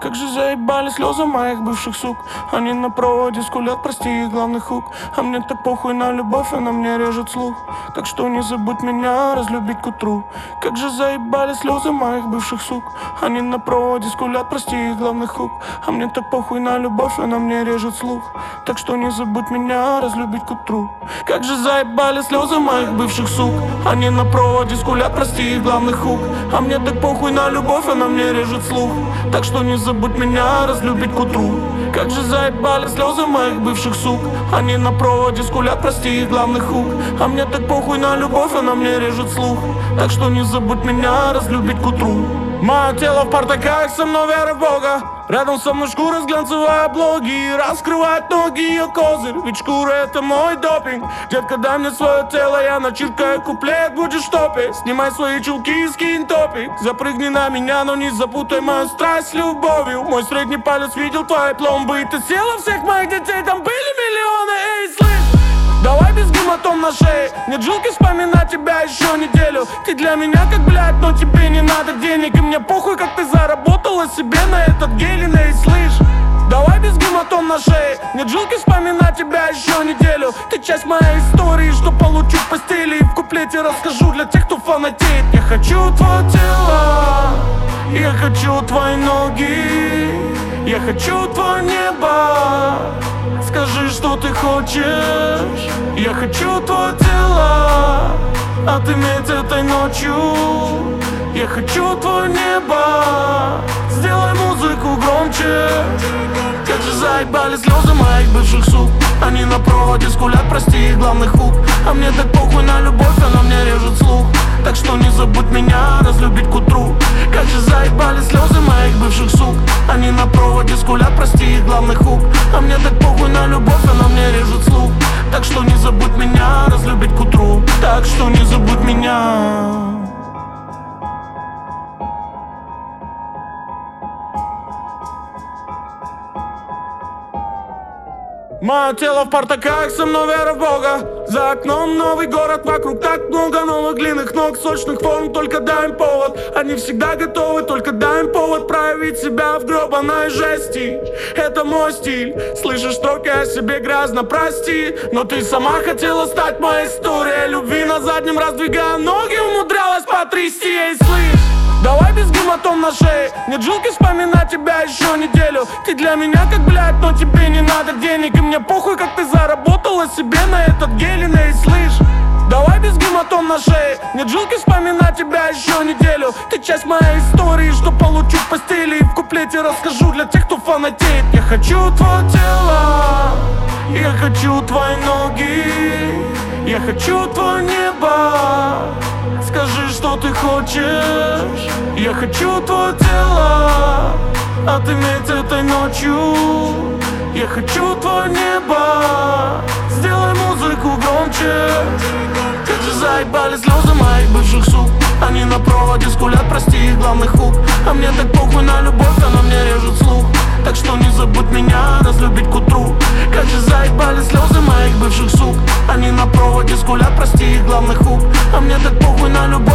Как же заебали слезы моих бывших сук. Они на проводе скулят, прости их главный хук. А мне так похуй на любовь, она мне режет слух. Так что не забудь меня разлюбить к утру. Как же заебали слезы моих бывших сук. Они на проводе скулят, прости их главный хук. А мне так похуй на любовь, она мне режет слух. Так что не забудь меня разлюбить к утру. Как же заебали слезы моих бывших сук. Они на проводе скулят, прости их главный хук. А мне так похуй на любовь, она мне режет слух. Так что не забудь меня разлюбить к утру. Как же заебали слезы моих бывших сук. Они на проводе скулят, прости их главный хук. А мне так похуй на любовь, она мне режет слух. Так что не забудь меня разлюбить к утру. Мое тело в портаках, со мной вера в Бога. Рядом со мной шкура с глянцевой обложки. Раскрывает ноги ее козырь, ведь шкура это мой допинг. Детка, дай мне свое тело, я начеркаю куплет, будешь в топе. Снимай свои чулки и скинь топик. Запрыгни на меня, но не запутай мою страсть с любовью. Мой средний палец видел твои пломбы. И ты села, всех моих детей, там были миллионы. Эй, слышь, давай без гематом на шее. Нет жилки вспоминать тебя еще неделю. Ты для меня как блядь, но тебе не надо денег. И мне похуй, как ты заработала себе на этот гелин. Эй, слышь, давай без гематом на шее. Нет жилки вспоминать тебя еще неделю. Ты часть моей истории, что получу в постели. И в куплете расскажу для тех, кто фанатеет. Я хочу твое тело, я хочу твои ноги, я хочу твое небо. Скажи, что ты хочешь. Я хочу твое тело отыметь этой ночью. Я хочу твое небо. Сделай музыку громче. Как же заебали слезы моих бывших сук. Они на проводе скулят, прости их главный хук. А мне так похуй на любовь, она мне режет слух. Так что не забудь меня разлюбить к утру. Как же заебали слезы моих бывших сук. Они на проводе скулят, прости их главный хук. А мне так похуй на любовь, она мне режет слух. Так что не забудь меня разлюбить к утру. Так что не забудь меня. Мое тело в портаках, со мной вера в Бога. За окном новый город, вокруг так много новых длинных ног, сочных форм, только дай им повод. Они всегда готовы, только дай им повод проявить себя в гребаной жести. Это мой стиль, слышишь строки о себе грязно, прости. Но ты сама хотела стать моей историей любви. На заднем раздвигая ноги, умудрялась потрясти. Эй, слышь, давай без гематом на шее. Нет жилки вспоминать тебя еще неделю. Ты для меня как блядь, но тебе не надо денег. И мне похуй, как ты заработала себе на этот гелин. Эй, слышь, давай без гематом на шее. Нет жилки вспоминать тебя еще неделю. Ты часть моей истории, что получу в постели. И в куплете расскажу для тех, кто фанатеет. Я хочу твое тело, я хочу твои ноги, я хочу твое небо. Скажи, что ты хочешь. Я хочу твое тело отыметь этой ночью. Я хочу твое небо. Сделай музыку громче. Как же заебали слезы моих бывших сук. Они на проводе скулят, прости их главный хук. А мне так похуй на любовь, она мне режет слух. Так что не забудь меня разлюбить к утру. Как же заебали слезы моих бывших сук. Они на проводе скулят, прости их главный хук. А мне так похуй на любовь.